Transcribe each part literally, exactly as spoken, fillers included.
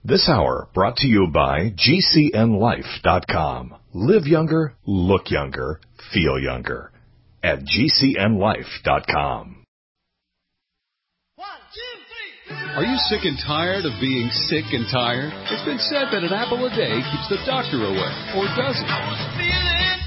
This hour brought to you by G C N life dot com. Live younger, look younger, feel younger at G C N life dot com. Are you sick and tired of being sick and tired? It's been said that an apple a day keeps the doctor away, or does it?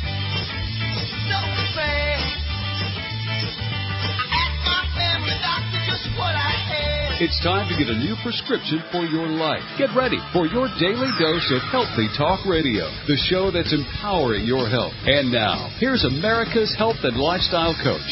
It's time to get a new prescription for your life. Get ready for your daily dose of Healthy Talk Radio, the show that's empowering your health. And now, here's America's health and lifestyle coach.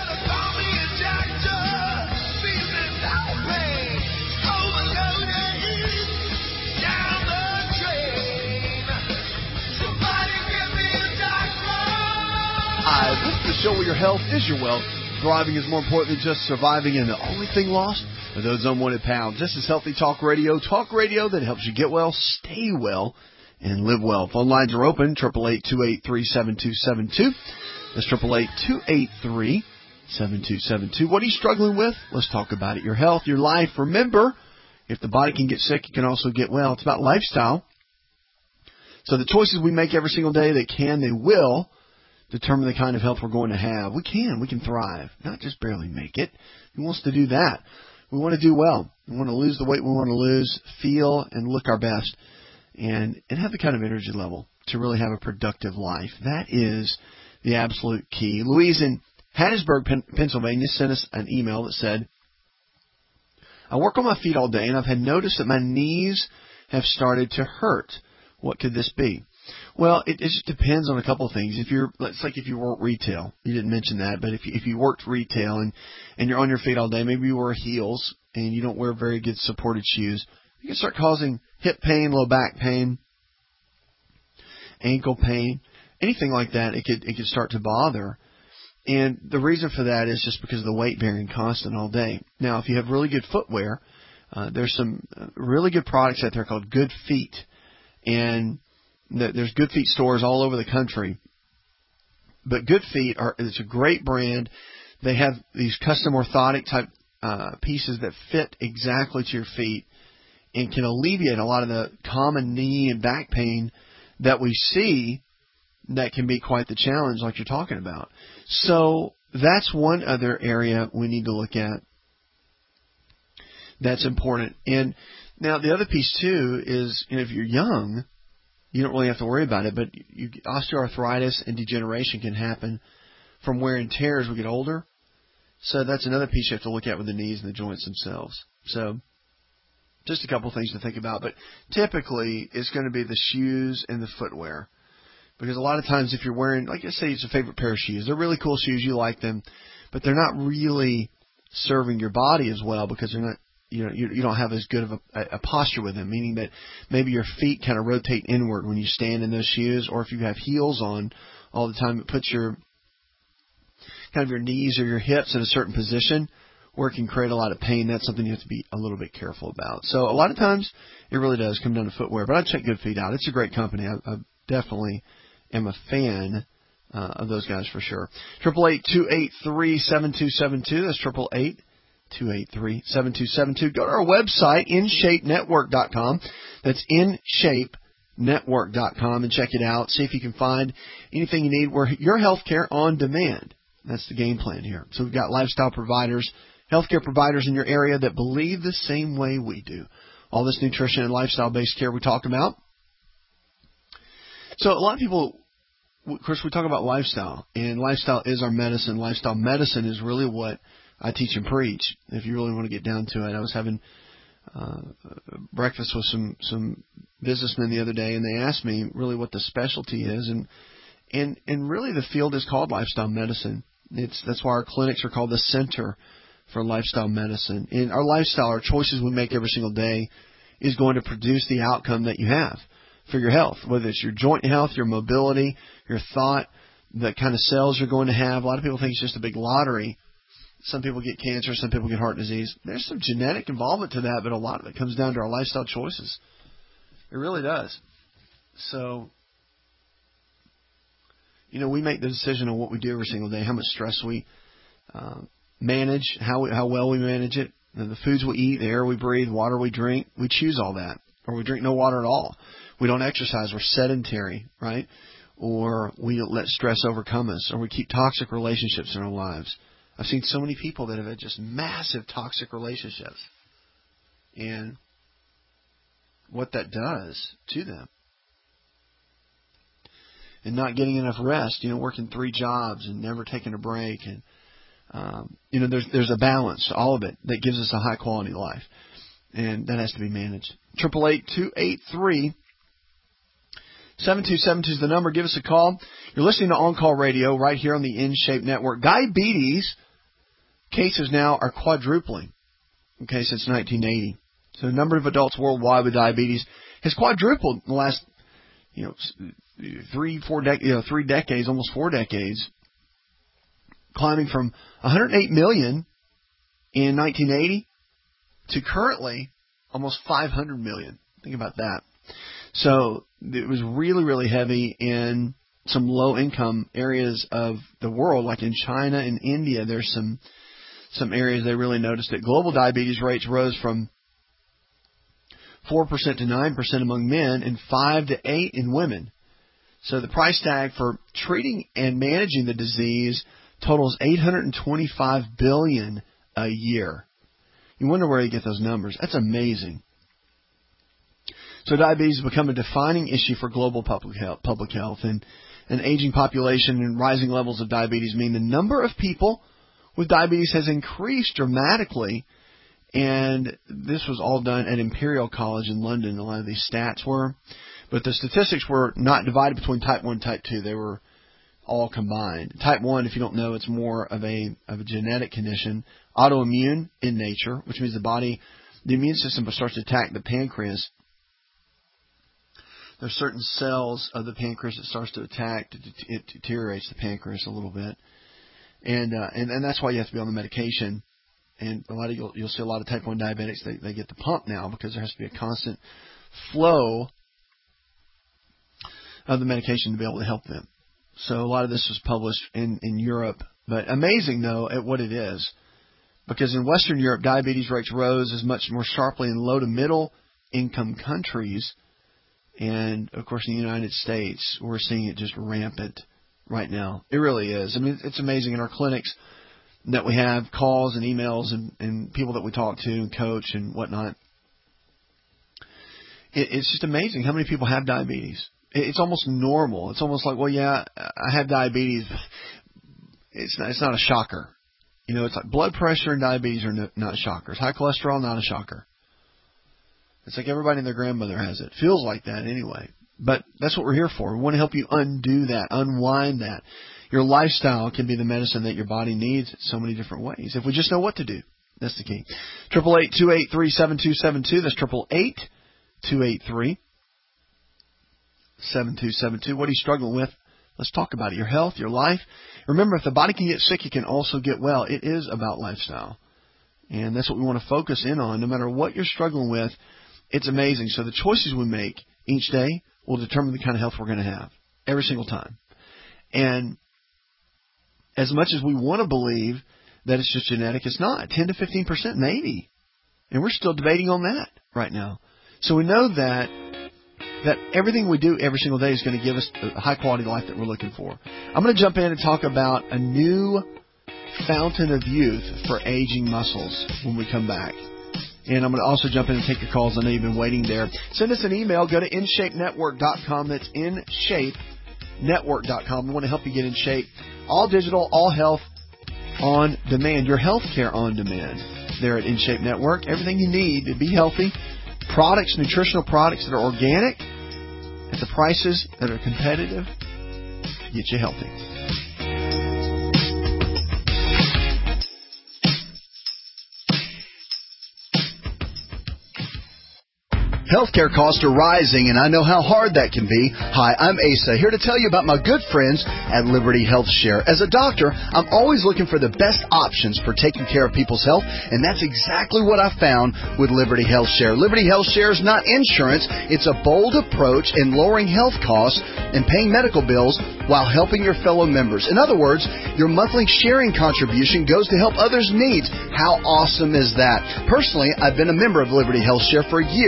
Hi, this is the show where your health is your wealth. Thriving is more important than just surviving, and the only thing lost are those unwanted pounds. This is Healthy Talk Radio, talk radio that helps you get well, stay well, and live well. Phone lines are open, eight eight eight, two eight three, seven two seven two. That's eight eight eight, two eight three, seven two seven two. What are you struggling with? Let's talk about it. Your health, your life. Remember, if the body can get sick, it can also get well. It's about lifestyle. So the choices we make every single day, they can, they will determine the kind of health we're going to have. We can. We can thrive, not just barely make it. Who wants to do that? We want to do well. We want to lose the weight we want to lose, feel and look our best, and, and have the kind of energy level to really have a productive life. That is the absolute key. Louise in Hattiesburg, Pennsylvania, sent us an email that said, I work on my feet all day, and I've had noticed that my knees have started to hurt. What could this be? Well, it, it just depends on a couple of things. If you're, it's like if you work retail, you didn't mention that, but if you, if you worked retail and, and you're on your feet all day, maybe you wear heels and you don't wear very good supported shoes, you can start causing hip pain, low back pain, ankle pain, anything like that. It could, it could start to bother. And the reason for that is just because of the weight bearing constant all day. Now, if you have really good footwear, uh, there's some really good products out there called Good Feet, and there's Good Feet stores all over the country. But Good Feet are it's a great brand. They have these custom orthotic type uh, pieces that fit exactly to your feet and can alleviate a lot of the common knee and back pain that we see that can be quite the challenge like you're talking about. So that's one other area we need to look at that's important. And now the other piece too is, you know, if you're young, you don't really have to worry about it, but you, osteoarthritis and degeneration can happen from wear and tear as we get older. So that's another piece you have to look at with the knees and the joints themselves. So just a couple things to think about. But typically, it's going to be the shoes and the footwear. Because a lot of times if you're wearing, like I say, it's a favorite pair of shoes. They're really cool shoes. You like them. But they're not really serving your body as well because they're not, you know, you, you don't have as good of a, a posture with them, meaning that maybe your feet kind of rotate inward when you stand in those shoes, or if you have heels on all the time, it puts your kind of your knees or your hips in a certain position where it can create a lot of pain. That's something you have to be a little bit careful about. So a lot of times it really does come down to footwear, but I'd check Good Feet out. It's a great company. I, I definitely am a fan uh, of those guys for sure. eight eight eight, two eight three, seven two seven two. That's eight eight eight, two eight three, seven two seven two. Go to our website, in shape network dot com. That's in shape network dot com, and check it out. See if you can find anything you need. We're your healthcare on demand. That's the game plan here. So we've got lifestyle providers, healthcare providers in your area that believe the same way we do. All this nutrition and lifestyle-based care we talk about. So a lot of people, of course, we talk about lifestyle, and lifestyle is our medicine. Lifestyle medicine is really what I teach and preach, if you really want to get down to it. I was having uh, breakfast with some, some businessmen the other day, and they asked me really what the specialty is, and and and really the field is called lifestyle medicine. It's that's why our clinics are called the Center for Lifestyle Medicine. And our lifestyle, our choices we make every single day, is going to produce the outcome that you have for your health, whether it's your joint health, your mobility, your thought, the kind of cells you're going to have. A lot of people think it's just a big lottery. Some people get cancer, some people get heart disease. There's some genetic involvement to that, but a lot of it comes down to our lifestyle choices. It really does. So, you know, we make the decision on what we do every single day, how much stress we uh, manage, how we, how well we manage it, and the foods we eat, the air we breathe, water we drink. We choose all that or we drink no water at all. We don't exercise. We're sedentary, right? Or we let stress overcome us, or we keep toxic relationships in our lives. I've seen so many people that have had just massive toxic relationships, and what that does to them. And not getting enough rest, you know, working three jobs and never taking a break. And, um, you know, there's there's a balance to all of it that gives us a high quality life. And that has to be managed. eight eight eight, two eight three, seven two seven two is the number. Give us a call. You're listening to On Call Radio right here on the In Shape Network. Diabetes cases now are quadrupling, okay, since nineteen eighty. So the number of adults worldwide with diabetes has quadrupled in the last, you know, three, four, dec- you know, three decades, almost four decades, climbing from one hundred eight million in nineteen eighty to currently almost five hundred million. Think about that. So it was really, really heavy in some low-income areas of the world, like in China and India. There's some some areas they really noticed that global diabetes rates rose from four percent to nine percent among men and five to eight in women. So the price tag for treating and managing the disease totals eight hundred twenty-five billion dollars a year. You wonder where you get those numbers. That's amazing. So diabetes has become a defining issue for global public health, public health, and an aging population and rising levels of diabetes mean the number of people with diabetes has increased dramatically. And this was all done at Imperial College in London. A lot of these stats were. But the statistics were not divided between type one and type two. They were all combined. Type one, if you don't know, it's more of a of a genetic condition, autoimmune in nature, which means the body, the immune system starts to attack the pancreas. There's certain cells of the pancreas that starts to attack. It deteriorates the pancreas a little bit. And uh, and, and that's why you have to be on the medication. And a lot of you'll, you'll see a lot of type one diabetics, they, they get the pump now because there has to be a constant flow of the medication to be able to help them. So a lot of this was published in, in Europe. But amazing, though, at what it is. Because in Western Europe, diabetes rates rose as much more sharply in low to middle income countries. And, of course, in the United States, we're seeing it just rampant right now. It really is. I mean, it's amazing. In our clinics that we have, calls and emails and, and people that we talk to and coach and whatnot, it, it's just amazing how many people have diabetes. It's almost normal. It's almost like, well, yeah, I have diabetes. It's not, it's not a shocker. You know, it's like blood pressure and diabetes are no, not shockers. High cholesterol, not a shocker. It's like everybody and their grandmother has it. Feels like that anyway. But that's what we're here for. We want to help you undo that, unwind that. Your lifestyle can be the medicine that your body needs in so many different ways. If we just know what to do, that's the key. eight eight eight, two eight three, seven two seven two. That's eight eight eight, two eight three, seven two seven two. What are you struggling with? Let's talk about it. Your health, your life. Remember, if the body can get sick, it can also get well. It is about lifestyle. And that's what we want to focus in on. No matter what you're struggling with, it's amazing. So the choices we make each day will determine the kind of health we're going to have every single time. And as much as we want to believe that it's just genetic, it's not. ten to fifteen percent maybe. And we're still debating on that right now. So we know that that everything we do every single day is going to give us a high-quality life that we're looking for. I'm going to jump in and talk about a new fountain of youth for aging muscles when we come back. And I'm going to also jump in and take your calls. I know you've been waiting there. Send us an email. Go to in shape network dot com. That's in shape network dot com. We want to help you get in shape. All digital, all health on demand. Your health care on demand there at InShape Network. Everything you need to be healthy. Products, nutritional products that are organic at the prices that are competitive. Get you healthy. Healthcare costs are rising, and I know how hard that can be. Hi, I'm Asa, here to tell you about my good friends at Liberty Health Share. As a doctor, I'm always looking for the best options for taking care of people's health, and that's exactly what I found with Liberty Health Share. Liberty Health Share is not insurance. It's a bold approach in lowering health costs and paying medical bills while helping your fellow members. In other words, your monthly sharing contribution goes to help others' needs. How awesome is that? Personally, I've been a member of Liberty Health Share for years,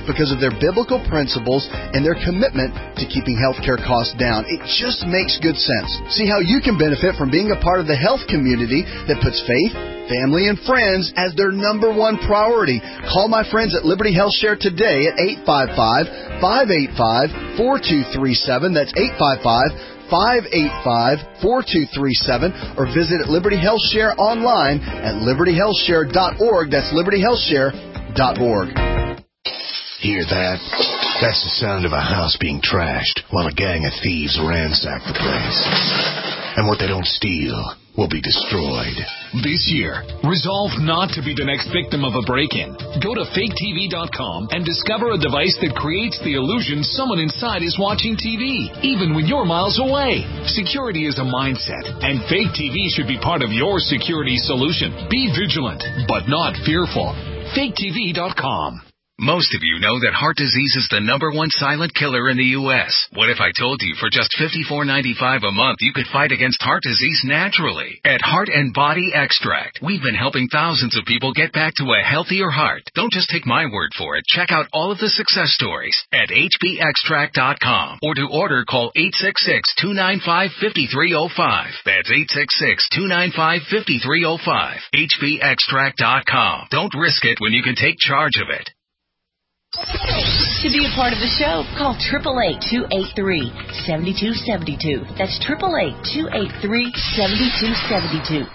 because of their biblical principles and their commitment to keeping healthcare costs down. It just makes good sense. See how you can benefit from being a part of the health community that puts faith, family, and friends as their number one priority. Call my friends at Liberty Health Share today at eight five five, five eight five, four two three seven. That's eight five five, five eight five, four two three seven. Or visit at Liberty Health Share online at liberty health share dot org. That's liberty health share dot org. Hear that? That's the sound of a house being trashed while a gang of thieves ransack the place. And what they don't steal will be destroyed. This year, resolve not to be the next victim of a break-in. Go to fake T V dot com and discover a device that creates the illusion someone inside is watching T V, even when you're miles away. Security is a mindset, and Fake T V should be part of your security solution. Be vigilant, but not fearful. fake T V dot com. Most of you know that heart disease is the number one silent killer in the U S What if I told you for just fifty-four ninety-five a month you could fight against heart disease naturally? At Heart and Body Extract, we've been helping thousands of people get back to a healthier heart. Don't just take my word for it. Check out all of the success stories at H B extract dot com, or to order, call eight six six, two nine five, five three zero five. That's eight six six, two nine five, five three zero five. H B extract dot com. Don't risk it when you can take charge of it. To be a part of the show, call eight eight eight, two eight three, seven two seven two. That's eight eight eight, two eight three, seven two seven two.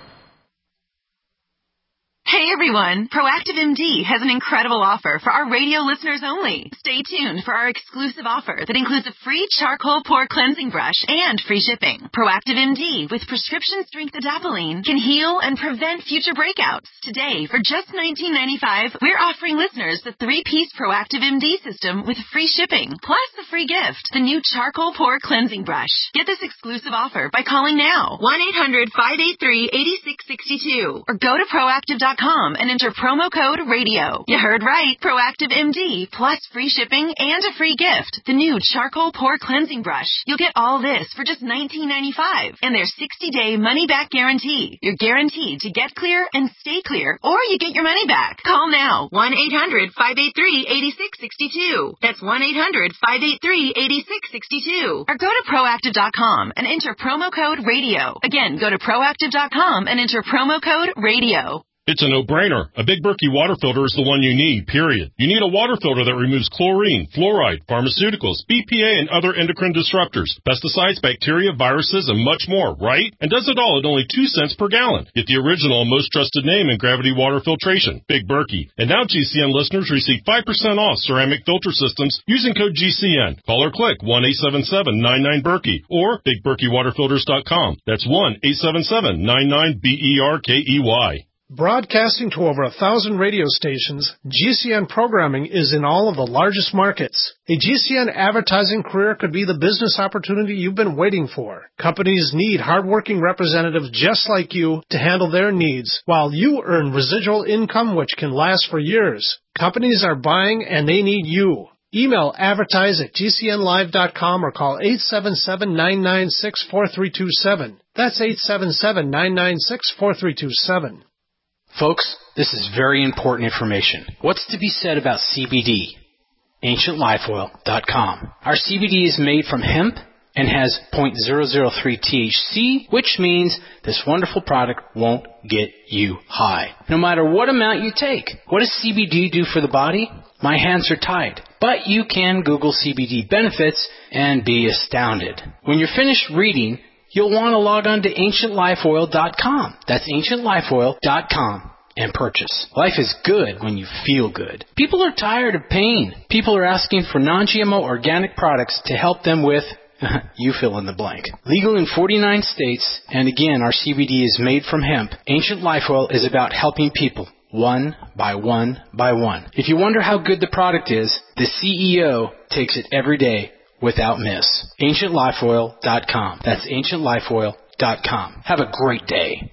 Hey everyone, Proactive M D has an incredible offer for our radio listeners only. Stay tuned for our exclusive offer that includes a free charcoal pore cleansing brush and free shipping. Proactive M D with prescription strength adapalene can heal and prevent future breakouts. Today, for just nineteen ninety-five dollars, we're offering listeners the three-piece Proactive M D system with free shipping, plus the free gift, the new charcoal pore cleansing brush. Get this exclusive offer by calling now, one eight hundred, five eight three, eight six six two, or go to proactive dot com and enter promo code radio. You heard right. Proactive M D plus free shipping and a free gift, the new charcoal pore cleansing brush. You'll get all this for just nineteen ninety-five dollars and their sixty-day money-back guarantee. You're guaranteed to get clear and stay clear, or you get your money back. Call now, one eight hundred, five eight three, eight six six two. That's one eight hundred, five eight three, eight six six two. Or go to proactive dot com and enter promo code radio. Again, go to proactive dot com and enter promo code radio. It's a no-brainer. A Big Berkey water filter is the one you need, period. You need a water filter that removes chlorine, fluoride, pharmaceuticals, B P A, and other endocrine disruptors, pesticides, bacteria, viruses, and much more, right? And does it all at only two cents per gallon. Get the original and most trusted name in gravity water filtration, Big Berkey. And now G C N listeners receive five percent off ceramic filter systems using code G C N. Call or click one eight seven seven, nine nine, Berkey or big berkey water filters dot com. That's one eight seven seven, nine nine, B E R K E Y. Broadcasting to over a thousand radio stations, G C N programming is in all of the largest markets. A G C N advertising career could be the business opportunity you've been waiting for. Companies need hardworking representatives just like you to handle their needs, while you earn residual income which can last for years. Companies are buying and they need you. Email advertise at G C N live dot com or call eight seven seven, nine nine six, four three two seven. That's eight seven seven, nine nine six, four three two seven. Folks, this is very important information. What's to be said about C B D? ancient life oil dot com. Our C B D is made from hemp and has zero point zero zero three T H C, which means this wonderful product won't get you high, no matter what amount you take. What does C B D do for the body? My hands are tied. But you can Google C B D benefits and be astounded. When you're finished reading, you'll want to log on to ancient life oil dot com. That's ancient life oil dot com and purchase. Life is good when you feel good. People are tired of pain. People are asking for non G M O organic products to help them with, you fill in the blank. Legal in forty-nine states, and again, our C B D is made from hemp. Ancient Life Oil is about helping people, one by one by one. If you wonder how good the product is, the C E O takes it every day without miss. ancient life oil dot com. That's ancient life oil dot com. Have a great day.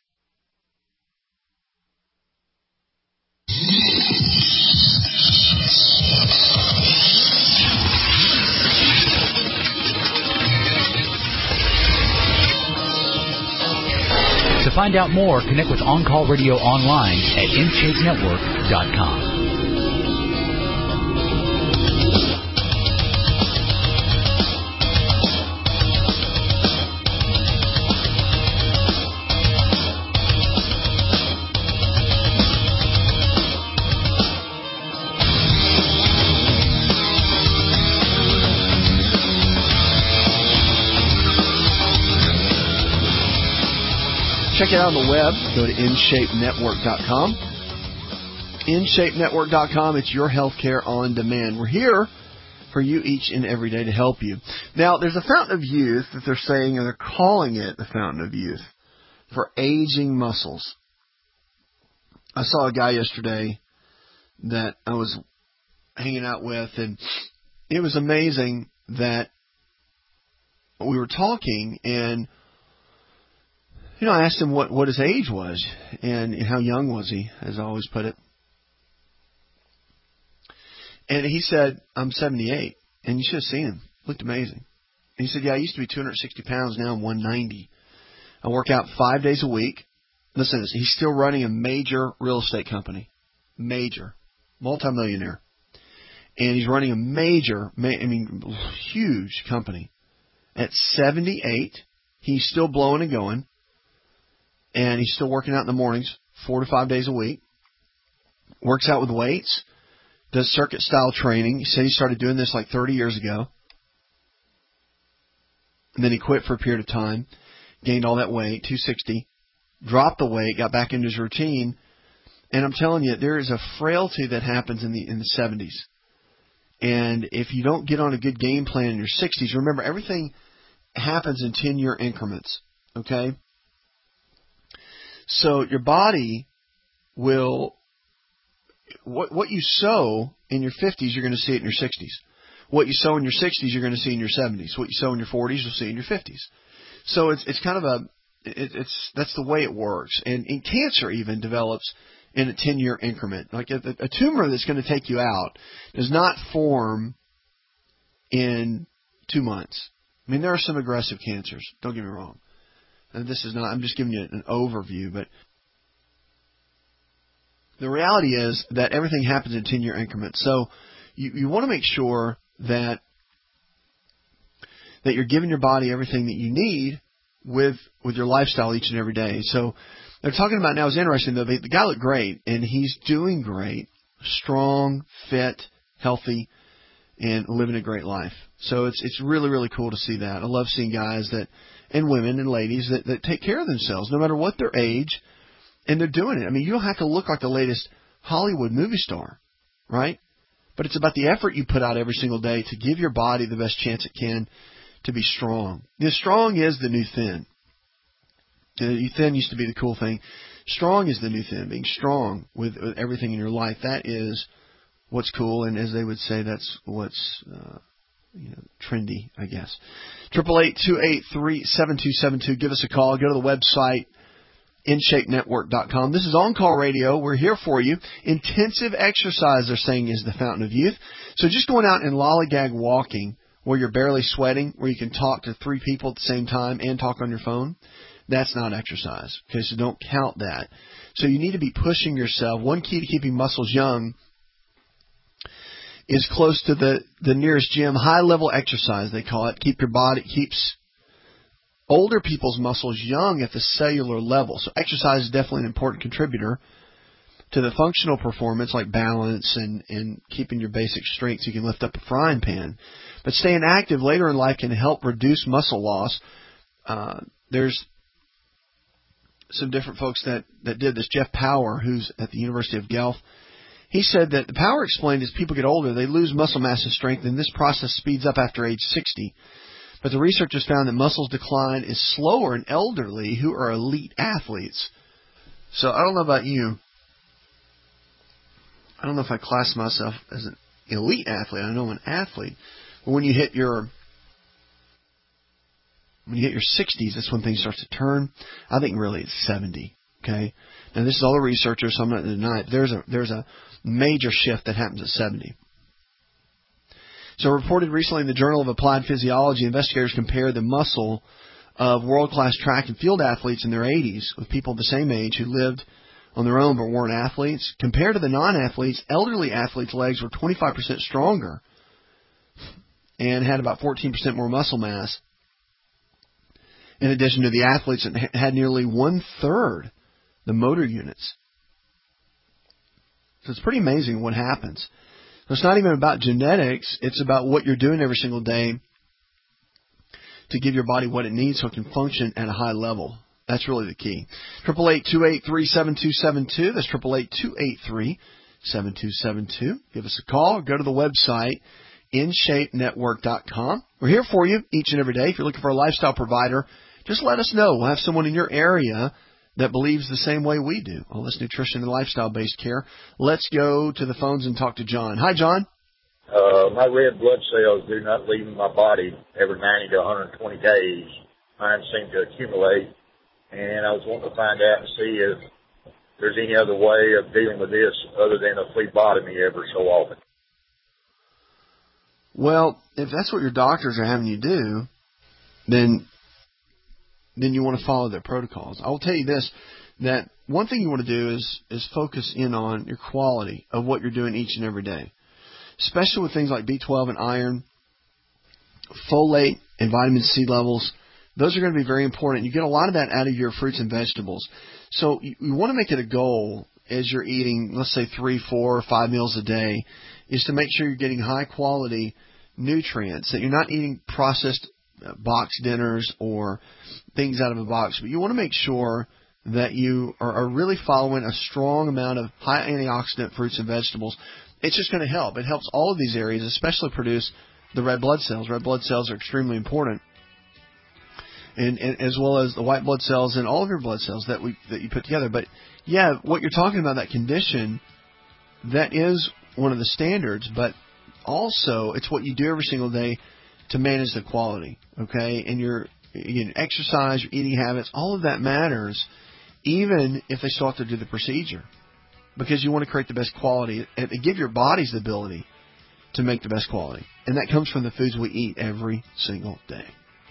To find out more, connect with On Call Radio online at m chase network dot com. check it out on the web. Go to in shape network dot com. in shape network dot com. It's your healthcare on demand. We're here for you each and every day to help you. Now, there's a fountain of youth that they're saying, and they're calling it the fountain of youth for aging muscles. I saw a guy yesterday that I was hanging out with, and it was amazing that we were talking, and you know, I asked him what, what his age was and how young was he, as I always put it. And he said, I'm seventy-eight. And you should have seen him. Looked amazing. And he said, yeah, I used to be two hundred sixty pounds. Now I'm one ninety. I work out five days a week. Listen to this. He's still running a major real estate company. Major. Multimillionaire. And he's running a major, I mean, huge company. At seventy-eight, he's still blowing and going. And he's still working out in the mornings, four to five days a week. Works out with weights. Does circuit-style training. He said he started doing this like thirty years ago. And then he quit for a period of time. Gained all that weight, two sixty. Dropped the weight, got back into his routine. And I'm telling you, there is a frailty that happens in the in the seventies. And if you don't get on a good game plan in your sixties, remember, everything happens in ten-year increments. Okay? So your body will... What what you sow in your fifties, you're going to see it in your sixties. What you sow in your sixties, you're going to see in your seventies. What you sow in your forties, you'll see in your fifties. So it's it's kind of a it, it's that's the way it works. And, and cancer even develops in a ten-year increment. Like a, a tumor that's going to take you out does not form in two months. I mean, there are some aggressive cancers. Don't get me wrong. And this is not. I'm just giving you an overview, but. The reality is that everything happens in ten-year increments. So you, you want to make sure that that you're giving your body everything that you need with with your lifestyle each and every day. So they're talking about now is interesting, though. The, the guy looked great, and he's doing great, strong, fit, healthy, and living a great life. So it's it's really, really cool to see that. I love seeing guys that and women and ladies that, that take care of themselves, no matter what their age. And they're doing it. I mean, you don't have to look like the latest Hollywood movie star, right? But it's about the effort you put out every single day to give your body the best chance it can to be strong. The strong is the new thin. The thin used to be the cool thing. Strong is the new thin. Being strong with, with everything in your life, that is what's cool. And as they would say, that's what's uh, you know, trendy, I guess. eight eight eight, two eight three, seven two seven two. Give us a call. Go to the website. in shape network dot com. This is On-Call Radio. We're here for you. Intensive exercise, they're saying, is the fountain of youth. So just going out and lollygag walking where you're barely sweating, where you can talk to three people at the same time and talk on your phone, that's not exercise. Okay, so don't count that. So you need to be pushing yourself. One key to keeping muscles young is close to the, the nearest gym. High-level exercise, they call it. Keep your body, keeps... older people's muscles young at the cellular level. So exercise is definitely an important contributor to the functional performance, like balance and, and keeping your basic strength so you can lift up a frying pan. But staying active later in life can help reduce muscle loss. Uh, there's some different folks that, that did this. Jeff Power, who's at the University of Guelph, he said that the Power explained as people get older, they lose muscle mass and strength, and this process speeds up after age sixty. But the researchers found that muscles decline is slower in elderly who are elite athletes. So I don't know about you. I don't know if I class myself as an elite athlete. I know I'm an athlete. But when you hit your when you hit your sixties, that's when things start to turn. I think really it's seventy. Okay. Now this is all the researchers, so I'm not going to deny it. There's a there's a major shift that happens at seventy. So reported recently in the Journal of Applied Physiology, investigators compared the muscle of world-class track and field athletes in their eighties with people the same age who lived on their own but weren't athletes. Compared to the non-athletes, elderly athletes' legs were twenty-five percent stronger and had about fourteen percent more muscle mass. In addition to the athletes that had nearly one-third the motor units. So it's pretty amazing what happens. So it's not even about genetics. It's about what you're doing every single day to give your body what it needs so it can function at a high level. That's really the key. eight eight eight, two eight three, seven two seven two. That's eight eight eight, two eight three, seven two seven two. Give us a call or go to the website, in shape network dot com. We're here for you each and every day. If you're looking for a lifestyle provider, just let us know. We'll have someone in your area that believes the same way we do. All this nutrition and lifestyle-based care. Let's go to the phones and talk to John. Hi, John. Uh, my red blood cells do not leave my body every ninety to one hundred twenty days. Mine seem to accumulate, and I was wanting to find out and see if there's any other way of dealing with this other than a phlebotomy every so often. Well, if that's what your doctors are having you do, then then you want to follow their protocols. I will tell you this, that one thing you want to do is, is focus in on your quality of what you're doing each and every day, especially with things like B twelve and iron, folate and vitamin C levels. Those are going to be very important. You get a lot of that out of your fruits and vegetables. So you, you want to make it a goal as you're eating, let's say three, four, or five meals a day, is to make sure you're getting high-quality nutrients, that you're not eating processed box dinners or things out of a box, but you want to make sure that you are, are really following a strong amount of high antioxidant fruits and vegetables. It's just going to help. It helps all of these areas, especially produce the red blood cells. Red blood cells are extremely important, and, and as well as the white blood cells and all of your blood cells that we that you put together. But yeah, what you're talking about, that condition, that is one of the standards, but also it's what you do every single day to manage the quality, okay? And your you know, exercise, your eating habits, all of that matters, even if they still have to do the procedure, because you want to create the best quality and give your bodies the ability to make the best quality. And that comes from the foods we eat every single day.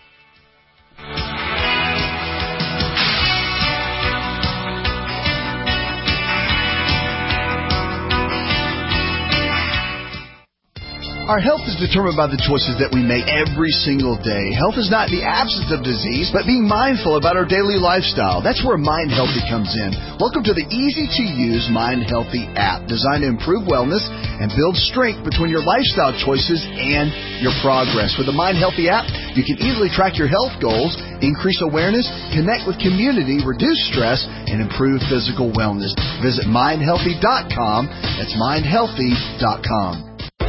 Our health is determined by the choices that we make every single day. Health is not the absence of disease, but being mindful about our daily lifestyle. That's where Mind Healthy comes in. Welcome to the easy-to-use Mind Healthy app, designed to improve wellness and build strength between your lifestyle choices and your progress. With the Mind Healthy app, you can easily track your health goals, increase awareness, connect with community, reduce stress, and improve physical wellness. Visit mind healthy dot com. That's mind healthy dot com.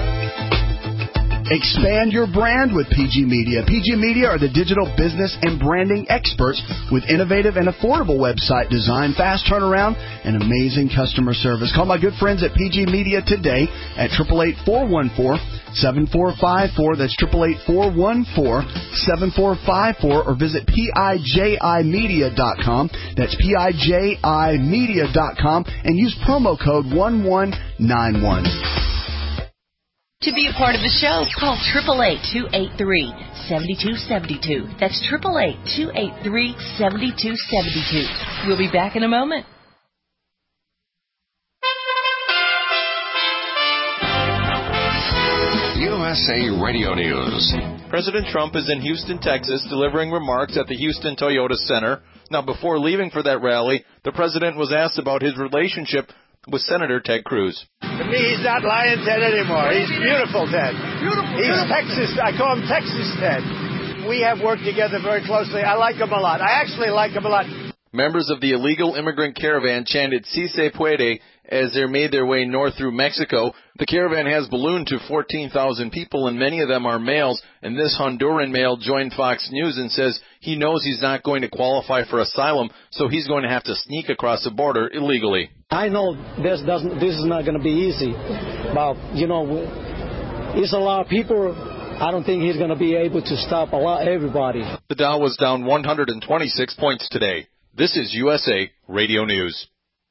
Expand your brand with P G Media. P G Media are the digital business and branding experts with innovative and affordable website design, fast turnaround, and amazing customer service. Call my good friends at P G Media today at eight eight eight, four one four, seven four five four. That's eight eight eight, four one four, seven four five four, or visit piji media dot com. That's piji media dot com and use promo code one one nine one. To be a part of the show, call eight eight eight, two eight three, seven two seven two. That's eight eight eight, two eight three, seven two seven two. We'll be back in a moment. U S A Radio News. President Trump is in Houston, Texas, delivering remarks at the Houston Toyota Center. Now, before leaving for that rally, the president was asked about his relationship with Senator Ted Cruz. To me, he's not Lion Ted anymore. He's beautiful Ted. Beautiful. He's Texas. I call him Texas Ted. We have worked together very closely. I like him a lot. I actually like him a lot. Members of the illegal immigrant caravan chanted "Si se puede" as they made their way north through Mexico. The caravan has ballooned to fourteen thousand people, and many of them are males. And this Honduran male joined Fox News and says he knows he's not going to qualify for asylum, so he's going to have to sneak across the border illegally. I know this doesn't. This is not going to be easy, but you know, it's a lot of people. I don't think he's going to be able to stop a lot everybody. The Dow was down one hundred twenty-six points today. This is U S A Radio News.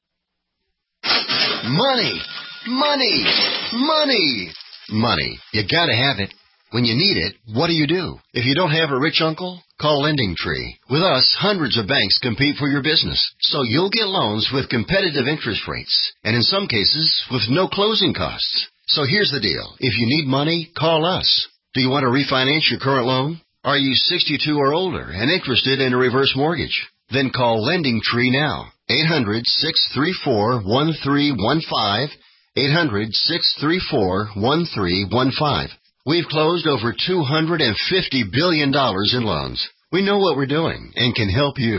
Money, money, money, money. You gotta have it. When you need it, what do you do? If you don't have a rich uncle, call Lending Tree. With us, hundreds of banks compete for your business, so you'll get loans with competitive interest rates, and in some cases, with no closing costs. So here's the deal. If you need money, call us. Do you want to refinance your current loan? Are you sixty-two or older and interested in a reverse mortgage? Then call Lending Tree now. eight hundred, six three four, one three one five. eight hundred, six three four, one three one five. We've closed over two hundred fifty billion dollars in loans. We know what we're doing and can help you.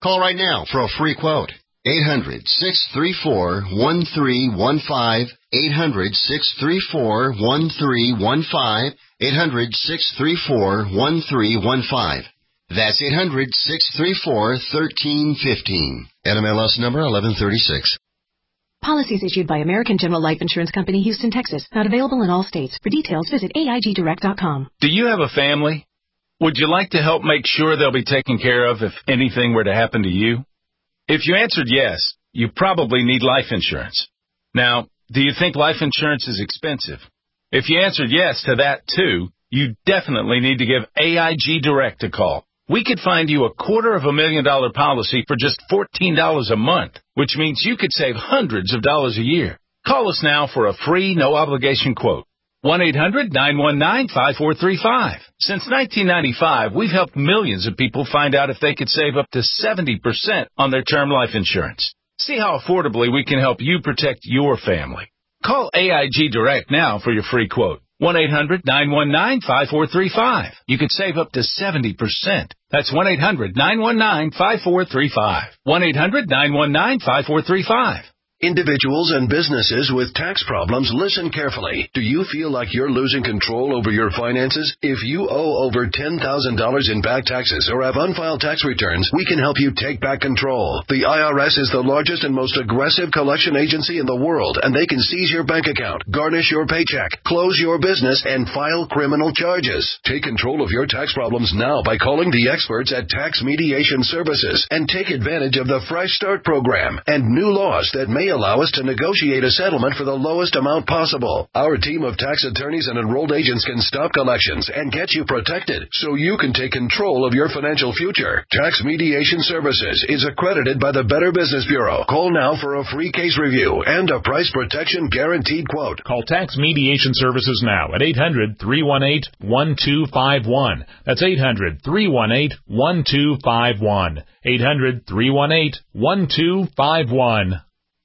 Call right now for a free quote. eight hundred, six three four, one three one five. eight hundred, six three four, one three one five. eight hundred, six three four, one three one five. That's eight hundred, six three four, one three one five. N M L S number eleven thirty-six. Policies issued by American General Life Insurance Company, Houston, Texas. Not available in all states. For details, visit A I G direct dot com. Do you have a family? Would you like to help make sure they'll be taken care of if anything were to happen to you? If you answered yes, you probably need life insurance. Now, do you think life insurance is expensive? If you answered yes to that too, you definitely need to give A I G Direct a call. We could find you a quarter of a million dollar policy for just fourteen dollars a month, which means you could save hundreds of dollars a year. Call us now for a free, no-obligation quote. one eight hundred, nine one nine, five four three five. Since nineteen ninety-five, we've helped millions of people find out if they could save up to seventy percent on their term life insurance. See how affordably we can help you protect your family. Call A I G Direct now for your free quote. one eight hundred, nine one nine, five four three five. You could save up to seventy percent. That's one eight hundred, nine one nine, five four three five. one eight hundred, nine one nine, five four three five. Individuals and businesses with tax problems, listen carefully. Do you feel like you're losing control over your finances? If you owe over ten thousand dollars in back taxes or have unfiled tax returns, we can help you take back control. The I R S is the largest and most aggressive collection agency in the world, and they can seize your bank account, garnish your paycheck, close your business, and file criminal charges. Take control of your tax problems now by calling the experts at Tax Mediation Services and take advantage of the Fresh Start program and new laws that may allow us to negotiate a settlement for the lowest amount possible. Our team of tax attorneys and enrolled agents can stop collections and get you protected so you can take control of your financial future. Tax Mediation Services is accredited by the Better Business Bureau. Call now for a free case review and a price protection guaranteed quote. Call Tax Mediation Services now at eight hundred, three one eight, one two five one. That's eight hundred, three one eight, one two five one. eight hundred, three one eight, one two five one.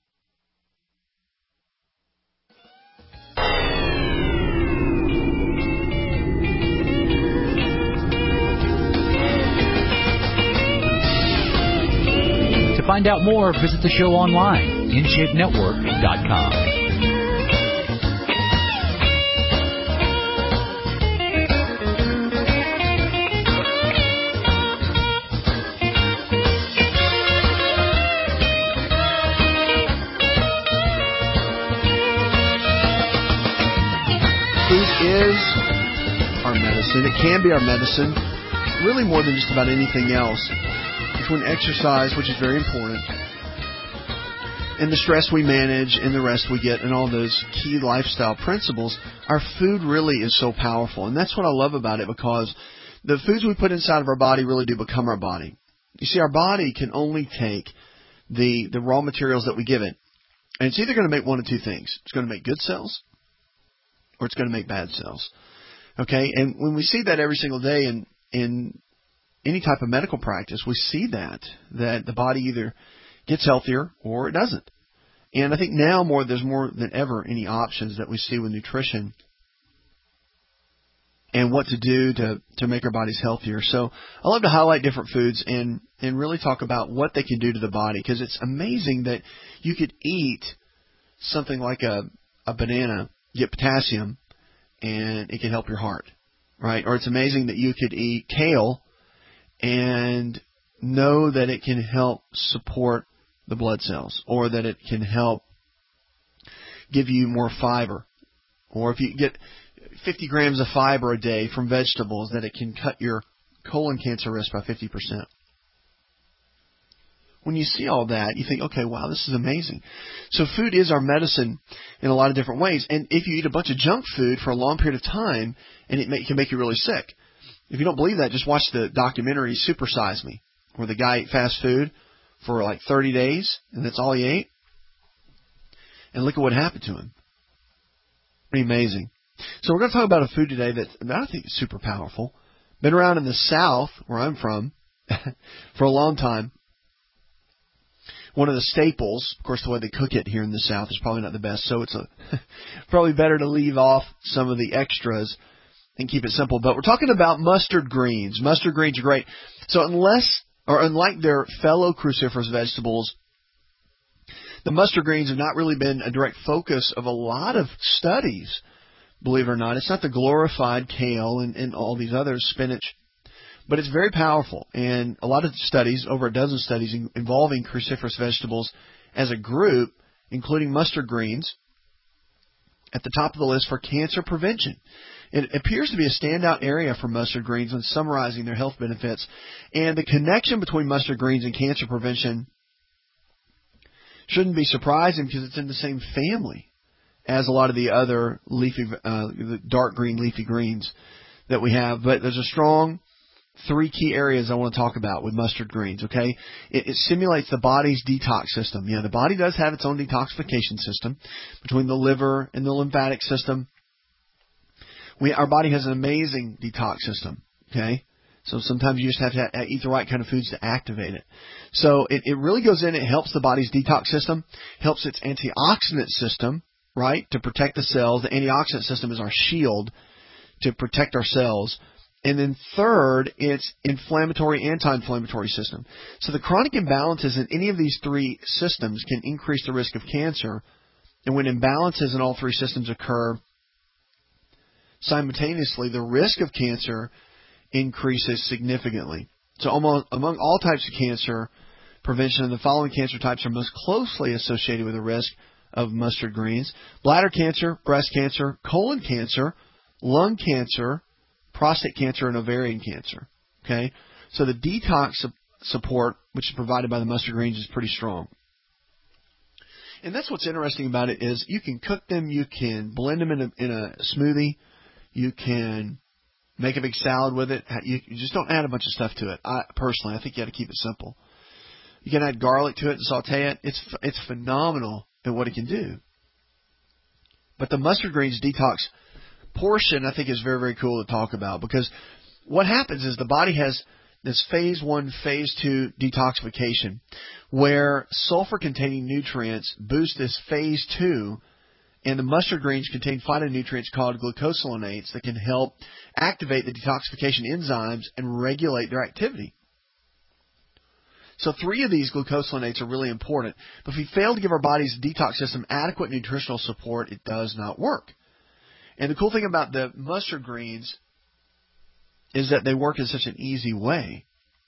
To find out more, visit the show online, in shape network dot com. Food is our medicine. It can be our medicine, really more than just about anything else. Between exercise, which is very important, and the stress we manage and the rest we get and all those key lifestyle principles, our food really is so powerful. And that's what I love about it, because the foods we put inside of our body really do become our body. You see, our body can only take the, the raw materials that we give it, and it's either going to make one of two things. It's going to make good cells, or it's going to make bad cells. Okay? And when we see that every single day in, in any type of medical practice, we see that, that the body either gets healthier or it doesn't. And I think now more there's more than ever any options that we see with nutrition and what to do to, to make our bodies healthier. So I love to highlight different foods and, and really talk about what they can do to the body, because it's amazing that you could eat something like a, a banana, get potassium, and it can help your heart, right? Or it's amazing that you could eat kale and know that it can help support the blood cells, or that it can help give you more fiber. Or if you get fifty grams of fiber a day from vegetables, that it can cut your colon cancer risk by fifty percent. When you see all that, you think, okay, wow, this is amazing. So food is our medicine in a lot of different ways. And if you eat a bunch of junk food for a long period of time, and it, may, it can make you really sick. If you don't believe that, just watch the documentary Super Size Me, where the guy ate fast food for like thirty days, and that's all he ate. And look at what happened to him. Pretty amazing. So we're going to talk about a food today that I think is super powerful. Been around in the South, where I'm from, for a long time. One of the staples, of course, the way they cook it here in the South is probably not the best, so it's a probably better to leave off some of the extras and keep it simple. But we're talking about mustard greens. Mustard greens are great. So unless or unlike their fellow cruciferous vegetables, the mustard greens have not really been a direct focus of a lot of studies, believe it or not. It's not the glorified kale and, and all these others, spinach, but it's very powerful. And a lot of studies, over a dozen studies in, involving cruciferous vegetables as a group, including mustard greens, at the top of the list for cancer prevention. It appears to be a standout area for mustard greens when summarizing their health benefits. And the connection between mustard greens and cancer prevention shouldn't be surprising because it's in the same family as a lot of the other leafy, uh, the dark green leafy greens that we have. But there's a strong three key areas I want to talk about with mustard greens, okay? It, it simulates the body's detox system. You know, the body does have its own detoxification system between the liver and the lymphatic system. We, our body has an amazing detox system, okay? So sometimes you just have to eat the right kind of foods to activate it. So it, it really goes in, it helps the body's detox system, helps its antioxidant system, right, to protect the cells. The antioxidant system is our shield to protect our cells. And then third, it's inflammatory, anti-inflammatory system. So the chronic imbalances in any of these three systems can increase the risk of cancer. And when imbalances in all three systems occur simultaneously, the risk of cancer increases significantly. So among, among all types of cancer prevention, the following cancer types are most closely associated with the risk of mustard greens: bladder cancer, breast cancer, colon cancer, lung cancer, prostate cancer, and ovarian cancer. Okay? So the detox support, which is provided by the mustard greens, is pretty strong. And that's what's interesting about it is you can cook them, you can blend them in a, in a smoothie, you can make a big salad with it. You, you just don't add a bunch of stuff to it. I, personally, I think you got to keep it simple. You can add garlic to it and saute it. It's it's phenomenal at what it can do. But the mustard greens detox portion, I think, is very, very cool to talk about, because what happens is the body has this phase one, phase two detoxification where sulfur-containing nutrients boost this phase two. And the mustard greens contain phytonutrients called glucosinolates that can help activate the detoxification enzymes and regulate their activity. So three of these glucosinolates are really important. But if we fail to give our body's detox system adequate nutritional support, it does not work. And the cool thing about the mustard greens is that they work in such an easy way.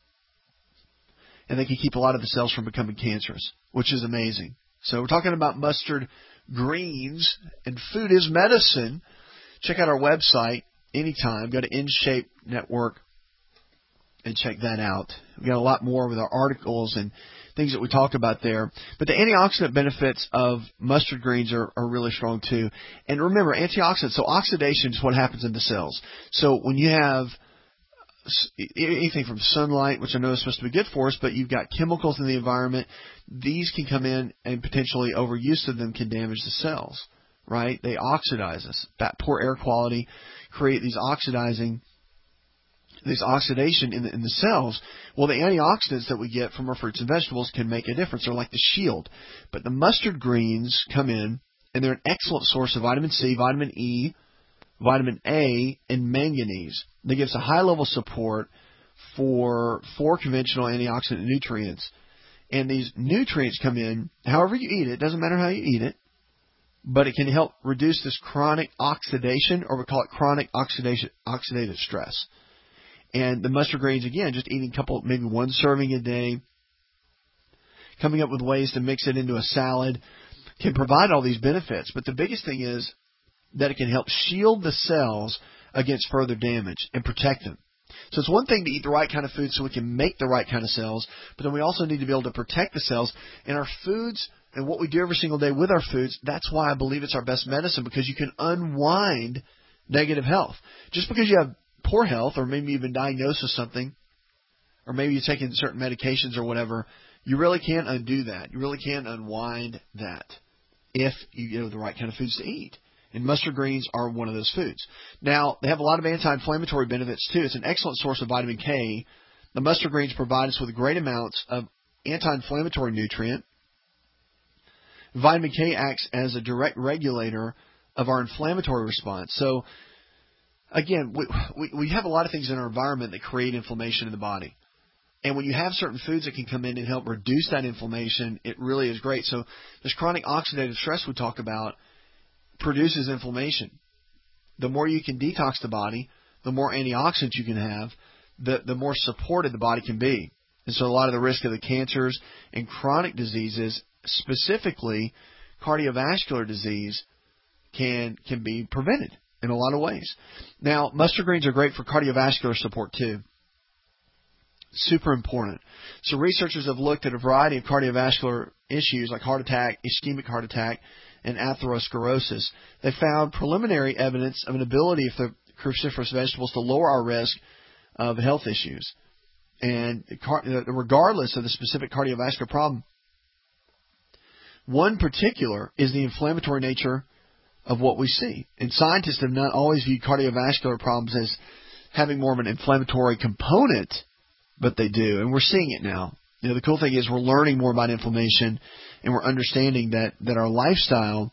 And they can keep a lot of the cells from becoming cancerous, which is amazing. So we're talking about mustard greens, and food is medicine. Check out our website anytime. Go to InShape Network and check that out. We've got a lot more with our articles and things that we talk about there. But the antioxidant benefits of mustard greens are, are really strong too. And remember, antioxidants, so oxidation is what happens in the cells. So when you have anything from sunlight, which I know is supposed to be good for us, but you've got chemicals in the environment, these can come in and potentially overuse of them can damage the cells, right? They oxidize us. That poor air quality create these oxidizing, this oxidation in the, in the cells. Well, the antioxidants that we get from our fruits and vegetables can make a difference. They're like the shield. But the mustard greens come in, and they're an excellent source of vitamin C, vitamin E, vitamin A, and manganese. They give us a high level of support for four conventional antioxidant nutrients. And these nutrients come in however you eat it. It doesn't matter how you eat it. But it can help reduce this chronic oxidation, or we call it chronic oxidation, oxidative stress. And the mustard greens, again, just eating a couple, maybe one serving a day, coming up with ways to mix it into a salad, can provide all these benefits. But the biggest thing is that it can help shield the cells against further damage and protect them. So it's one thing to eat the right kind of food so we can make the right kind of cells, but then we also need to be able to protect the cells. And our foods and what we do every single day with our foods, that's why I believe it's our best medicine, because you can unwind negative health. Just because you have poor health, or maybe you've been diagnosed with something, or maybe you're taking certain medications or whatever, you really can't undo that. You really can't unwind that if you know the right kind of foods to eat. And mustard greens are one of those foods. Now, they have a lot of anti-inflammatory benefits, too. It's an excellent source of vitamin K. The mustard greens provide us with great amounts of anti-inflammatory nutrient. Vitamin K acts as a direct regulator of our inflammatory response. So, again, we, we, we have a lot of things in our environment that create inflammation in the body. And when you have certain foods that can come in and help reduce that inflammation, it really is great. So this chronic oxidative stress we talk about produces inflammation. The more you can detox the body, the more antioxidants you can have, the, the more supported the body can be. And so a lot of the risk of the cancers and chronic diseases, specifically cardiovascular disease, can can be prevented in a lot of ways. Now, mustard greens are great for cardiovascular support too. Super important. So researchers have looked at a variety of cardiovascular issues like heart attack, ischemic heart attack, and atherosclerosis. They found preliminary evidence of an ability for cruciferous vegetables to lower our risk of health issues. And regardless of the specific cardiovascular problem, one particular is the inflammatory nature of what we see. And scientists have not always viewed cardiovascular problems as having more of an inflammatory component, but they do. And we're seeing it now. You know, the cool thing is we're learning more about inflammation, and we're understanding that, that our lifestyle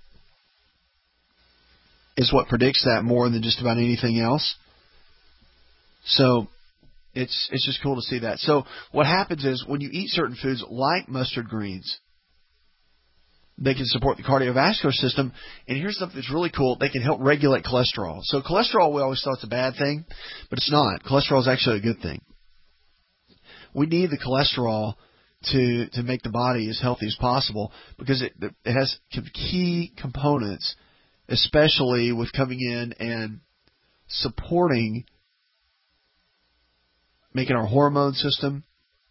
is what predicts that more than just about anything else. So it's it's just cool to see that. So what happens is when you eat certain foods like mustard greens, they can support the cardiovascular system. And here's something that's really cool. They can help regulate cholesterol. So cholesterol, we always thought it's a bad thing, but it's not. Cholesterol is actually a good thing. We need the cholesterol to to make the body as healthy as possible because it, it has key components, especially with coming in and supporting making our hormone system,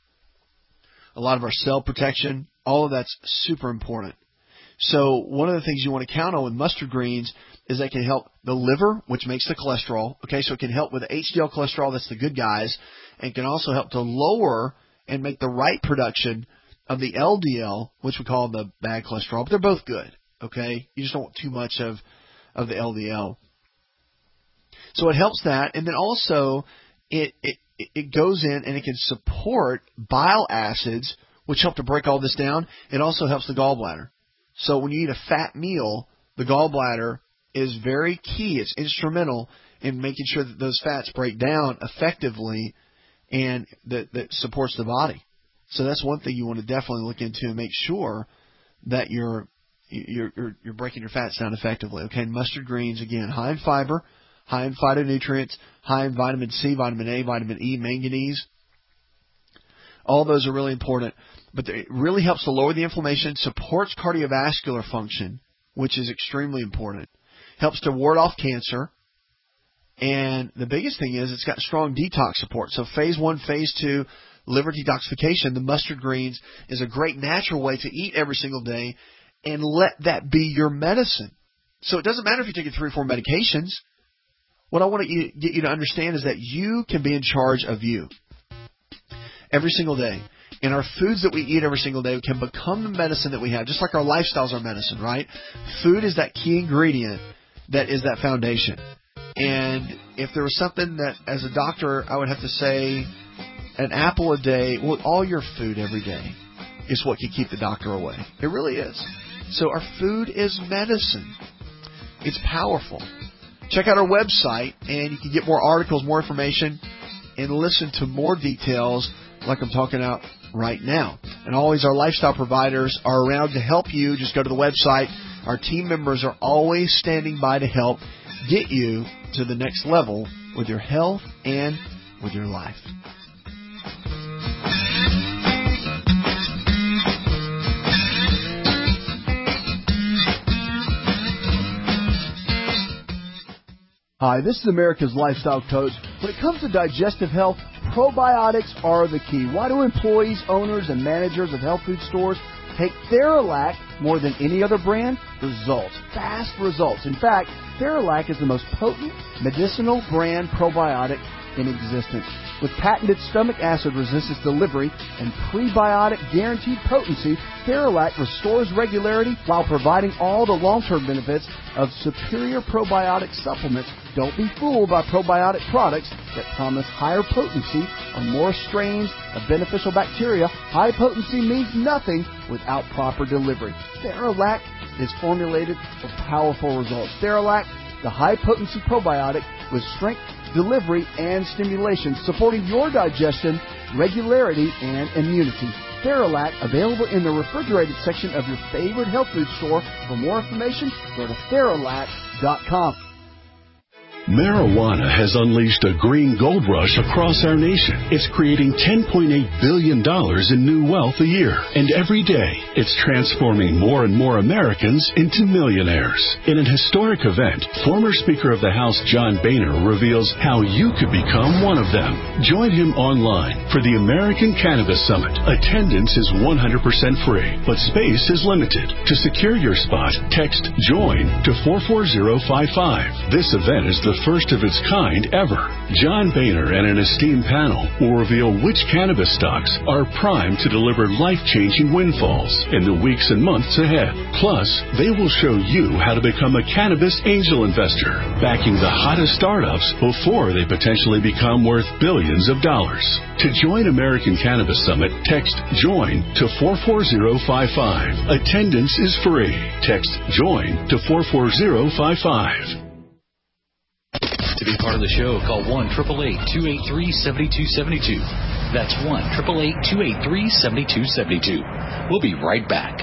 a lot of our cell protection. All of that's super important. So one of the things you want to count on with mustard greens is they can help the liver, which makes the cholesterol. Okay, so it can help with the H D L cholesterol, that's the good guys, and can also help to lower and make the right production of the L D L, which we call the bad cholesterol. But they're both good, okay? You just don't want too much of, of the L D L. So it helps that, and then also it, it, it goes in and it can support bile acids, which help to break all this down. It also helps the gallbladder. So when you eat a fat meal, the gallbladder is very key. It's instrumental in making sure that those fats break down effectively and that, that supports the body. So that's one thing you want to definitely look into and make sure that you're you're you're, you're breaking your fats down effectively. Okay, mustard greens, again, high in fiber, high in phytonutrients, high in vitamin C, vitamin A, vitamin E, manganese. All those are really important. But it really helps to lower the inflammation, supports cardiovascular function, which is extremely important. Helps to ward off cancer. And the biggest thing is it's got strong detox support. So phase one, phase two, liver detoxification, the mustard greens is a great natural way to eat every single day and let that be your medicine. So it doesn't matter if you're taking three or four medications. What I want to get you to understand is that you can be in charge of you every single day. And our foods that we eat every single day can become the medicine that we have, just like our lifestyles are medicine, right? Food is that key ingredient that is that foundation. And if there was something that, as a doctor, I would have to say an apple a day, well, all your food every day is what can keep the doctor away. It really is. So our food is medicine. It's powerful. Check out our website, and you can get more articles, more information, and listen to more details like I'm talking about right now. And always our lifestyle providers are around to help you. Just go to the website. Our team members are always standing by to help get you to the next level with your health and with your life. Hi, this is America's Lifestyle Coach. When it comes to digestive health, probiotics are the key. Why do employees, owners, and managers of health food stores take Theralac more than any other brand? Results. Fast results. In fact, Theralac is the most potent medicinal brand probiotic in existence. With patented stomach acid resistance delivery and prebiotic guaranteed potency, Theralac restores regularity while providing all the long-term benefits of superior probiotic supplements. Don't be fooled by probiotic products that promise higher potency or more strains of beneficial bacteria. High potency means nothing without proper delivery. Theralac is formulated for powerful results. Theralac, the high-potency probiotic with strength, delivery, and stimulation, supporting your digestion regularity, and immunity. Theralac, available in the refrigerated section of your favorite health food store. For more information, go to Theralac dot com. Marijuana has unleashed a green gold rush across our nation. It's creating ten point eight billion dollars in new wealth a year. And every day, it's transforming more and more Americans into millionaires. In an historic event, former Speaker of the House John Boehner reveals how you could become one of them. Join him online for the American Cannabis Summit. Attendance is one hundred percent free, but space is limited. To secure your spot, text JOIN to four four zero five five. This event is the first of its kind ever. John Boehner and an esteemed panel will reveal which cannabis stocks are primed to deliver life-changing windfalls in the weeks and months ahead. Plus, they will show you how to become a cannabis angel investor, backing the hottest startups before they potentially become worth billions of dollars. To join American Cannabis Summit, text JOIN to four four zero five five. Attendance is free. Text JOIN to four four zero five five. To be part of the show, call one eight eight eight, two eight three, seven two seven two. That's one eight eight eight, two eight three, seven two seven two. We'll be right back.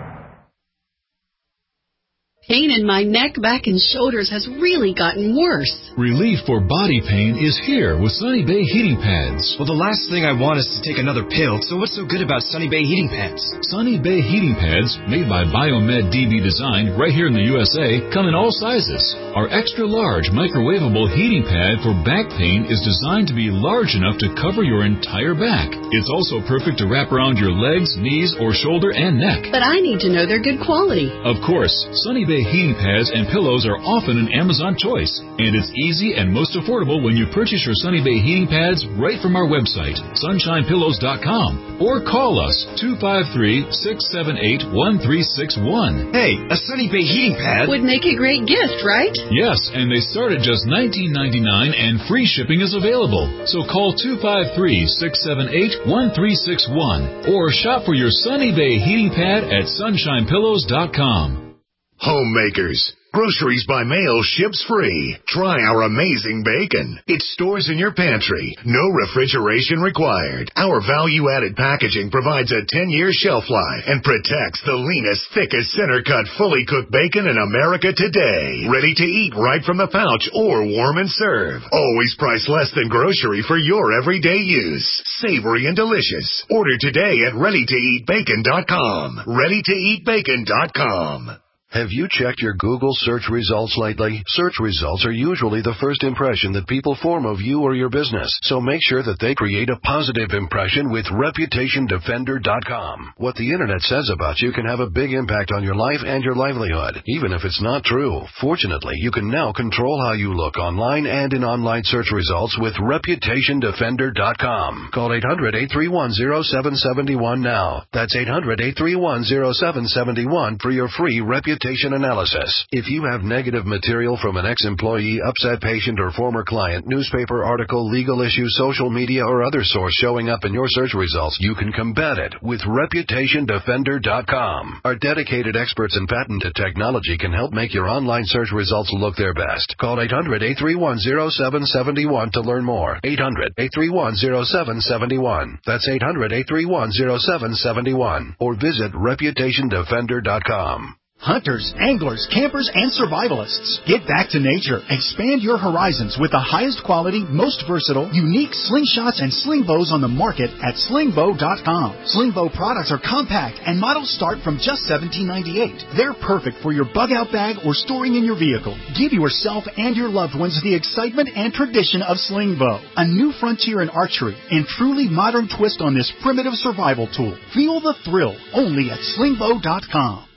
Pain in my neck, back, and shoulders has really gotten worse. Relief for body pain is here with Sunny Bay Heating Pads. Well, the last thing I want is to take another pill, so what's so good about Sunny Bay Heating Pads? Sunny Bay Heating Pads, made by Biomed D B Design right here in the U S A, come in all sizes. Our extra large microwavable heating pad for back pain is designed to be large enough to cover your entire back. It's also perfect to wrap around your legs, knees, or shoulder and neck. But I need to know they're good quality. Of course, Sunny Bay heating pads and pillows are often an Amazon choice, and it's easy and most affordable when you purchase your Sunny Bay heating pads right from our website, sunshine pillows dot com, or call us two five three, six seven eight, one three six one. Hey, a Sunny Bay heating pad would make a great gift, right? Yes, and they start at just nineteen ninety-nine, and free shipping is available. So call two five three, six seven eight, one three six one or shop for your Sunny Bay heating pad at sunshine pillows dot com. Homemakers, groceries by mail ships free. Try our amazing bacon. It stores in your pantry. No refrigeration required. Our value-added packaging provides a ten-year shelf life and protects the leanest, thickest, center-cut, fully cooked bacon in America today. Ready to eat right from the pouch or warm and serve. Always priced less than grocery for your everyday use. Savory and delicious. Order today at ready to eat bacon dot com. ready to eat bacon dot com. Have you checked your Google search results lately? Search results are usually the first impression that people form of you or your business, so make sure that they create a positive impression with reputation defender dot com. What the internet says about you can have a big impact on your life and your livelihood, even if it's not true. Fortunately, you can now control how you look online and in online search results with reputation defender dot com. Call eight hundred, eight three one, zero seven seven one now. That's eight hundred, eight three one, zero seven seven one for your free reputation analysis. If you have negative material from an ex-employee, upset patient, or former client, newspaper article, legal issue, social media, or other source showing up in your search results, you can combat it with reputation defender dot com. Our dedicated experts in patented technology can help make your online search results look their best. Call eight hundred, eight three one, zero seven seven one to learn more. eight hundred, eight three one, zero seven seven one. That's eight hundred, eight three one, zero seven seven one. Or visit reputation defender dot com. Hunters, anglers, campers, and survivalists. Get back to nature. Expand your horizons with the highest quality, most versatile, unique slingshots and sling bows on the market at sling bow dot com. Sling bow products are compact and models start from just seventeen ninety-eight. They're perfect for your bug out bag or storing in your vehicle. Give yourself and your loved ones the excitement and tradition of sling bow. A new frontier in archery and truly modern twist on this primitive survival tool. Feel the thrill only at sling bow dot com.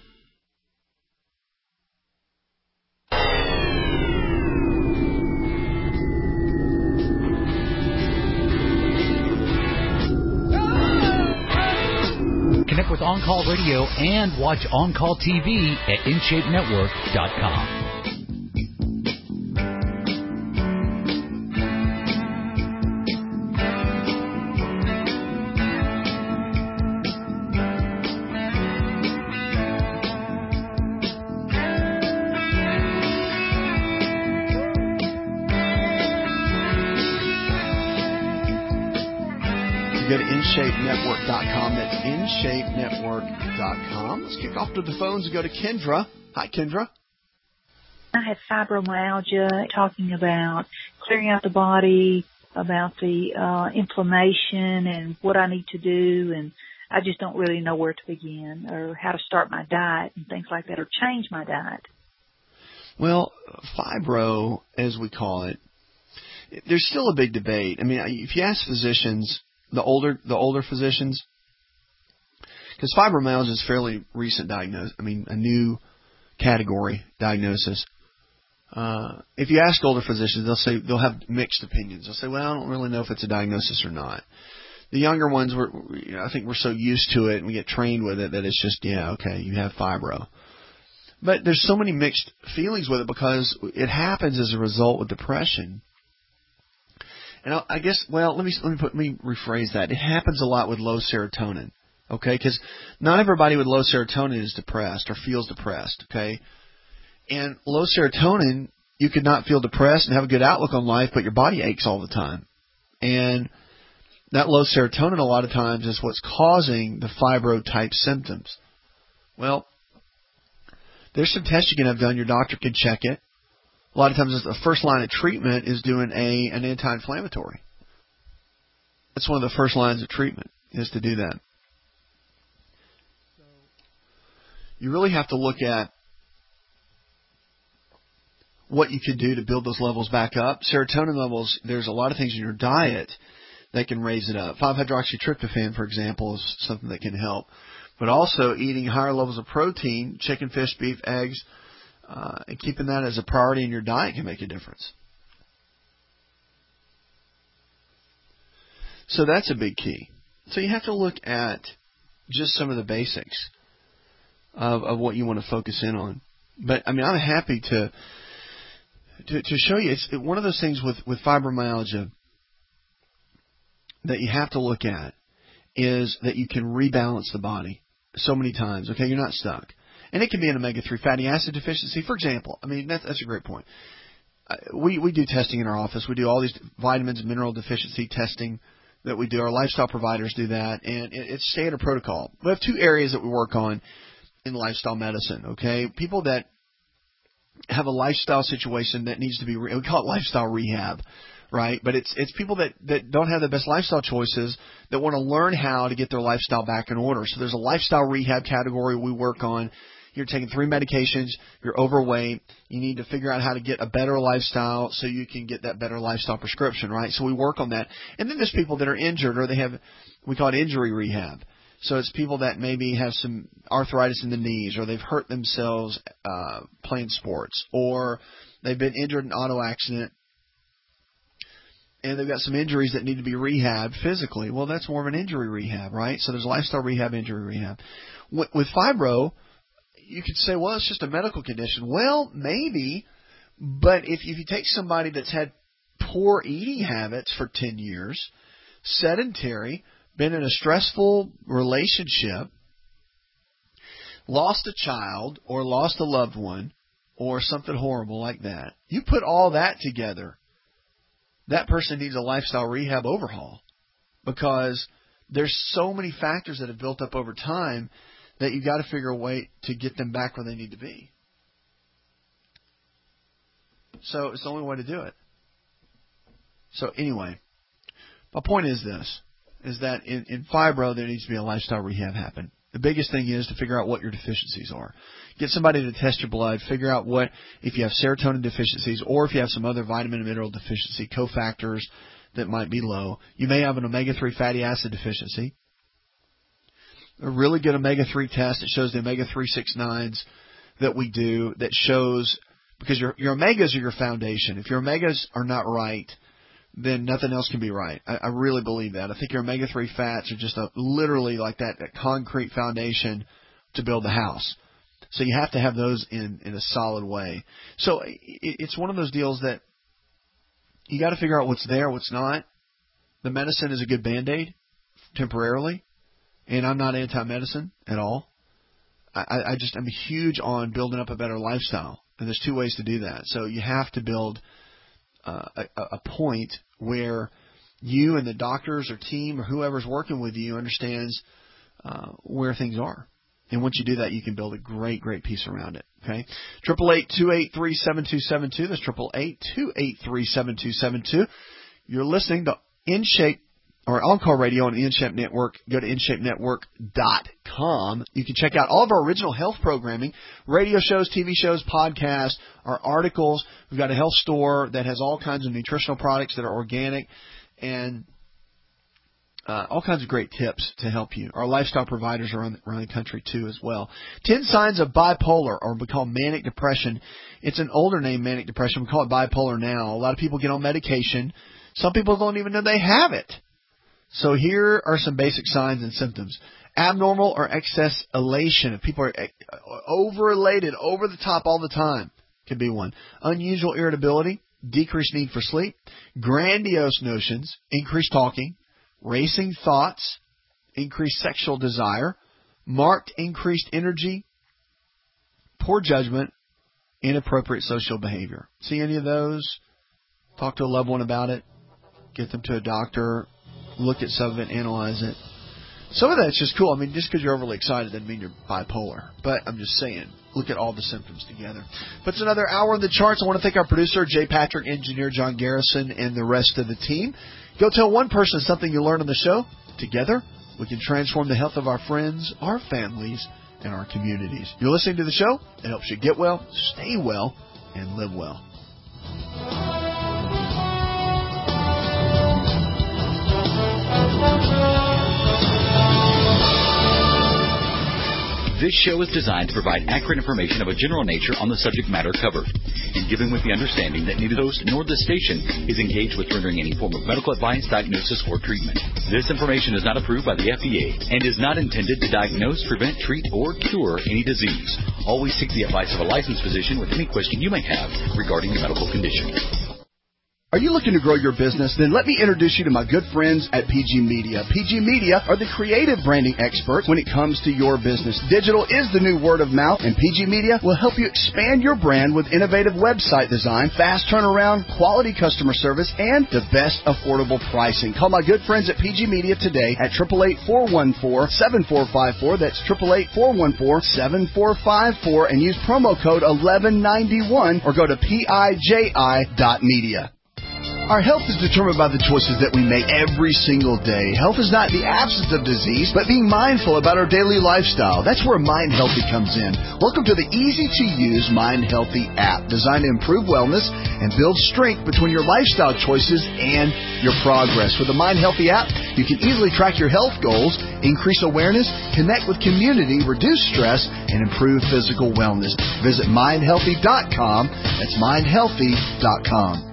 Connect with On Call Radio and watch On Call T V at in shape network dot com. go to in shape network dot com. That's in shape network dot com. Let's kick off to the phones and go to Kendra. Hi, Kendra. I had fibromyalgia, talking about clearing out the body, about the uh, inflammation and what I need to do, and I just don't really know where to begin or how to start my diet and things like that, or change my diet. Well, fibro, as we call it, there's still a big debate. I mean, if you ask physicians, the older the older physicians, because fibromyalgia is fairly recent diagnosis. I mean, a new category diagnosis. Uh, if you ask older physicians, they'll say they'll have mixed opinions. They'll say, "Well, I don't really know if it's a diagnosis or not." The younger ones, were, you know, I think we're so used to it and we get trained with it that it's just, yeah, okay, you have fibro. But there's so many mixed feelings with it because it happens as a result with depression. And I, I guess, well, let me let me put let me rephrase that. It happens a lot with low serotonin, okay? Because not everybody with low serotonin is depressed or feels depressed, okay? And low serotonin, you could not feel depressed and have a good outlook on life, but your body aches all the time. And that low serotonin a lot of times is what's causing the fibro-type symptoms. Well, there's some tests you can have done. Your doctor can check it. A lot of times the first line of treatment is doing a an anti-inflammatory. That's one of the first lines of treatment, is to do that. You really have to look at what you can do to build those levels back up. Serotonin levels, there's a lot of things in your diet that can raise it up. five hydroxytryptophan, for example, is something that can help. But also eating higher levels of protein, chicken, fish, beef, eggs, uh, and keeping that as a priority in your diet can make a difference. So that's a big key. So you have to look at just some of the basics of, of what you want to focus in on. But, I mean, I'm happy to to, to show you. It's one of those things with, with fibromyalgia that you have to look at is that you can rebalance the body so many times. Okay, you're not stuck. And it can be an omega three fatty acid deficiency, for example. I mean, that's, that's a great point. Uh, we, we do testing in our office. We do all these vitamins and mineral deficiency testing that we do. Our lifestyle providers do that, and it, it's standard protocol. We have two areas that we work on in lifestyle medicine, okay? People that have a lifestyle situation that needs to be, re- we call it lifestyle rehab, right? But it's it's people that, that don't have the best lifestyle choices that want to learn how to get their lifestyle back in order. So there's a lifestyle rehab category we work on. You're taking three medications, you're overweight, you need to figure out how to get a better lifestyle so you can get that better lifestyle prescription, right? So we work on that. And then there's people that are injured, or they have, we call it injury rehab. So it's people that maybe have some arthritis in the knees, or they've hurt themselves uh, playing sports, or they've been injured in an auto accident, and they've got some injuries that need to be rehabbed physically. Well, that's more of an injury rehab, right? So there's lifestyle rehab, injury rehab. With, with fibro, you could say, well, it's just a medical condition. Well, maybe, but if, if you take somebody that's had poor eating habits for ten years, sedentary, been in a stressful relationship, lost a child or lost a loved one or something horrible like that, you put all that together, that person needs a lifestyle rehab overhaul, because there's so many factors that have built up over time that you got to figure a way to get them back where they need to be. So it's the only way to do it. So anyway, my point is this, is that in, in fibro there needs to be a lifestyle rehab happen. The biggest thing is to figure out what your deficiencies are. Get somebody to test your blood, figure out what, if you have serotonin deficiencies or if you have some other vitamin and mineral deficiency cofactors that might be low. You may have an omega three fatty acid deficiency. A really good omega three test that shows the omega three six nines that we do, that shows, because your, your omegas are your foundation. If your omegas are not right, then nothing else can be right. I, I really believe that. I think your omega three fats are just a, literally like that, that concrete foundation to build the house. So you have to have those in, in a solid way. So it, it's one of those deals that you got to figure out what's there, what's not. The medicine is a good Band-Aid temporarily. And I'm not anti-medicine at all. I, I just, I'm huge on building up a better lifestyle. And there's two ways to do that. So you have to build uh, a, a point where you and the doctors or team or whoever's working with you understands uh, where things are. And once you do that, you can build a great, great piece around it. Okay, triple eight two eight three seven two seven two. That's triple eight two eight three seven two seven two. You're listening to InShape or On-Call Radio on the InShape Network. Go to in shape network dot com. You can check out all of our original health programming, radio shows, T V shows, podcasts, our articles. We've got a health store that has all kinds of nutritional products that are organic and uh, all kinds of great tips to help you. Our lifestyle providers are around, around the country, too, as well. Ten signs of bipolar, or we call manic depression. It's an older name, manic depression. We call it bipolar now. A lot of people get on medication. Some people don't even know they have it. So here are some basic signs and symptoms. Abnormal or excess elation. If people are over-elated, over the top all the time, could be one. Unusual irritability, decreased need for sleep, grandiose notions, increased talking, racing thoughts, increased sexual desire, marked increased energy, poor judgment, inappropriate social behavior. See any of those? Talk to a loved one about it. Get them to a doctor. Look at some of it, analyze it. Some of that's just cool. I mean, just because you're overly excited doesn't mean you're bipolar. But I'm just saying, look at all the symptoms together. But it's another hour in the charts. I want to thank our producer, Jay Patrick, engineer John Garrison, and the rest of the team. Go tell one person something you learned on the show. Together, we can transform the health of our friends, our families, and our communities. You're listening to the show. It helps you get well, stay well, and live well. This show is designed to provide accurate information of a general nature on the subject matter covered, and given with the understanding that neither host nor the station is engaged with rendering any form of medical advice, diagnosis, or treatment. This information is not approved by the F D A and is not intended to diagnose, prevent, treat, or cure any disease. Always seek the advice of a licensed physician with any question you may have regarding your medical condition. Are you looking to grow your business? Then let me introduce you to my good friends at P G Media. P G Media are the creative branding experts when it comes to your business. Digital is the new word of mouth, and P G Media will help you expand your brand with innovative website design, fast turnaround, quality customer service, and the best affordable pricing. Call my good friends at P G Media today at eight eight eight, four one four, seven four five four. That's eight eight eight, four one four, seven four five four, and use promo code eleven ninety-one or go to piji dot media. Our health is determined by the choices that we make every single day. Health is not the absence of disease, but being mindful about our daily lifestyle. That's where Mind Healthy comes in. Welcome to the easy-to-use Mind Healthy app, designed to improve wellness and build strength between your lifestyle choices and your progress. With the Mind Healthy app, you can easily track your health goals, increase awareness, connect with community, reduce stress, and improve physical wellness. Visit mind healthy dot com. That's mind healthy dot com.